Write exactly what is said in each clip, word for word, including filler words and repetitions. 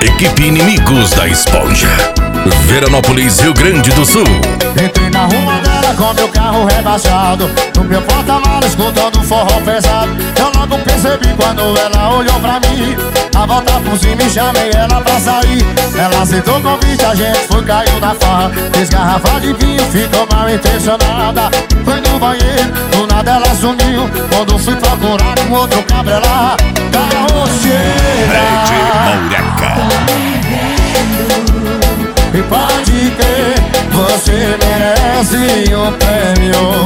Equipe Inimigos da Esponja. Veranópolis, Rio Grande do Sul. Entrei na rua dela com meu carro rebaixado, no meu porta-malas escutando forró pesado. Eu logo percebi quando ela olhou pra mim. A volta por cima e chamei ela pra sair. Ela aceitou o convite, a gente foi, caiu na farra. Fez garrafa de vinho, ficou mal intencionada. Foi no banheiro, do nada ela sumiu. Quando fui procurar um outro cabra, ela carroceira. E pode crer, você merece um prêmio.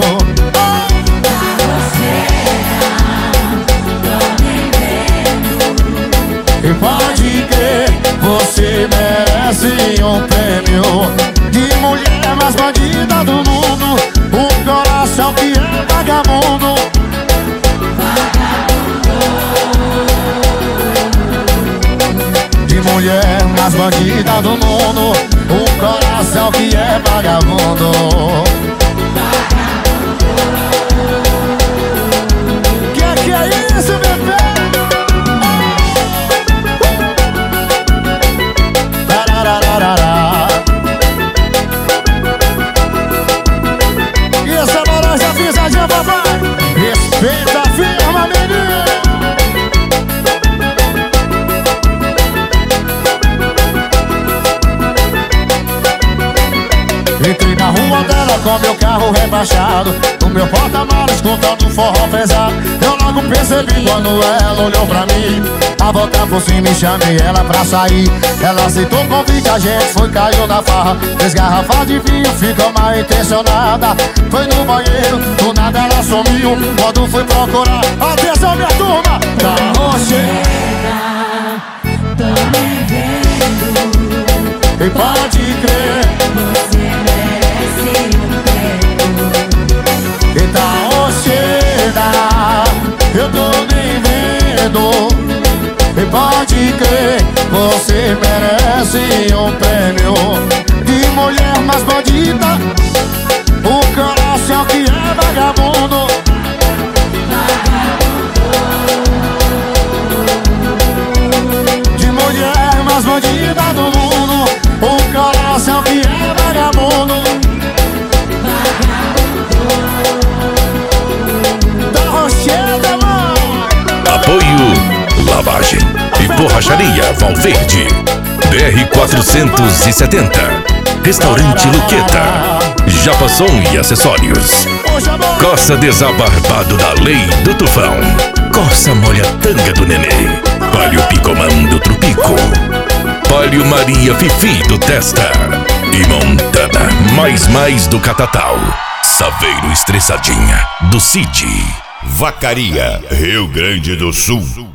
E pode crer, você merece um prêmio. De mulher mais bandida do mundo, um coração que é vagabundo. De mulher mais bandida do mundo, um coração que é vagabundo. Que que é isso, bebê? Tararararara. E essa laranja pisadinha, papai? Respeita a firma, menino. Entrei na rua dela com meu carro rebaixado, no meu porta-malas escutando forró pesado. Eu logo percebi quando ela olhou pra mim. A volta por cima e chamei ela pra sair. Ela aceitou o convite, a gente foi, caiu na farra. Fez garrafa de vinho, ficou mal intencionada. Foi no banheiro, do nada ela sumiu. Quando fui procurar, atenção minha turma, carroceira. Tô me vendo. E pode crer, eita rocheira, eu tô nem vendo. E pode crer, você merece um prêmio. De mulher mais bandida, o coração que é vagabundo. De mulher mais bandida do mundo, o coração que é vagabundo. Apoio Lavagem e Borracharia Valverde. B R quatrocentos e setenta. Restaurante Luqueta. Japasson e Acessórios. Corsa Desabarbado da Lei do Tufão. Corsa Molha Tanga do Nenê. Palio Picomão do Trupico. Palio Maria Fifi do Testa. E Montana Mais Mais do Catatal. Saveiro Estressadinha do Cid. Vacaria, Rio Grande do Sul.